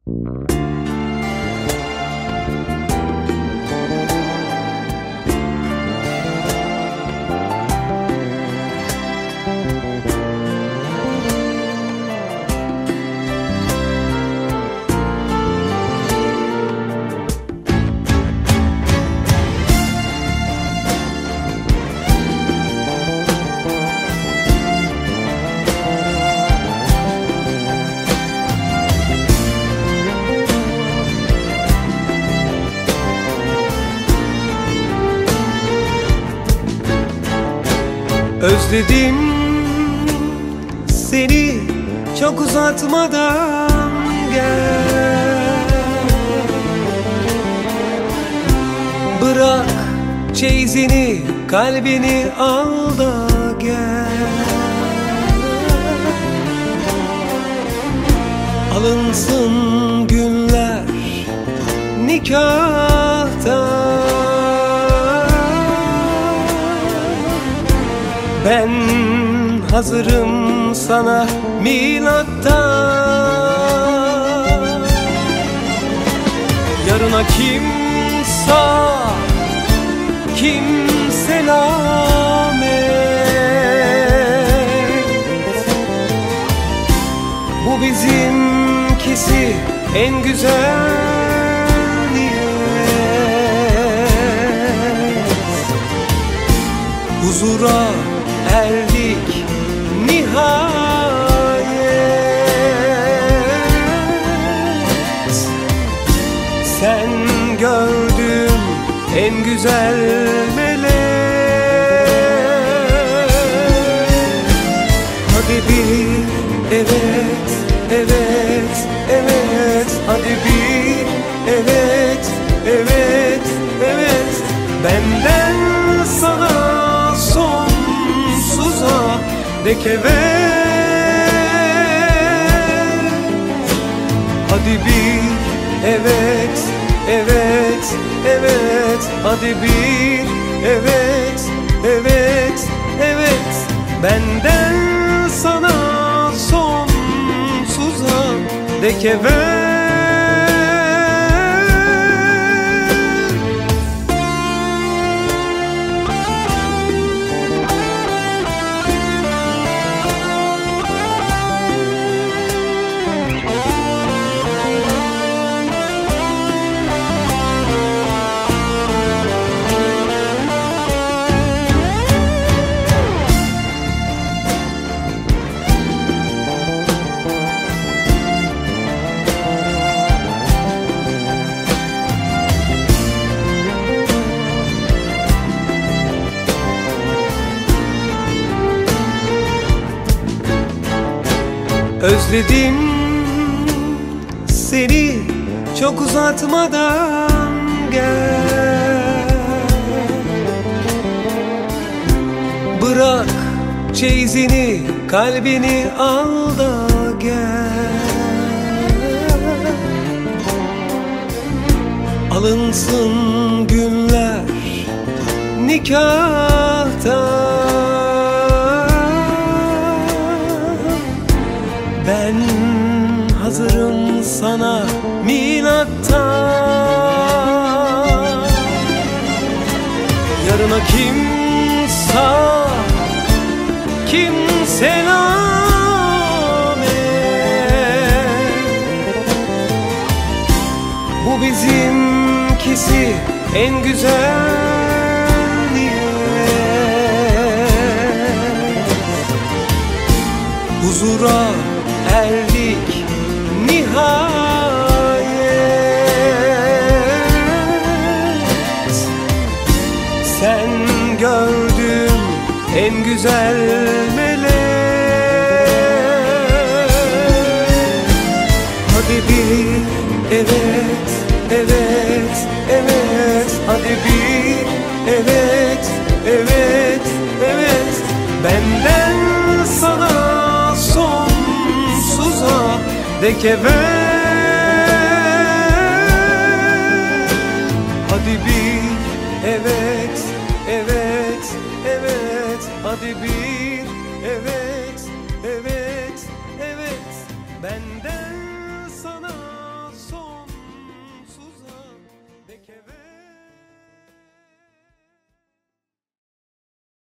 Özledim seni çok uzatmadan gel. Bırak çeyizini, kalbini al da gel. Alınsın günler nikahta. Ben hazırım sana milatta. Yarına kim sağ, kim selamet. Bu bizimkisi en güzel niyet. Huzura erdik nihayet. Sen gördüm en güzel melek. Hadi bir evet, evet, evet. Hadi bir evet, evet, evet. Benden sana dek evet. Hadi bir evet, evet, evet. Hadi bir evet, evet, evet. Benden sana sonsuza dek evet. Özledim seni çok uzatmadan gel. Bırak çeyizini, kalbini al da gel. Alınsın günler nikahta. Ben hazırım sana milatta. Yarına kim sağ, kim selamet. Bu bizimkisi en güzel niyet. Huzura erdik nihayet. Sen gördüm en güzel melek. Hadi bir evet, evet, evet. Hadi bir evet, evet, evet. Benden sana sonsuza dek evet. Hadi bir evet.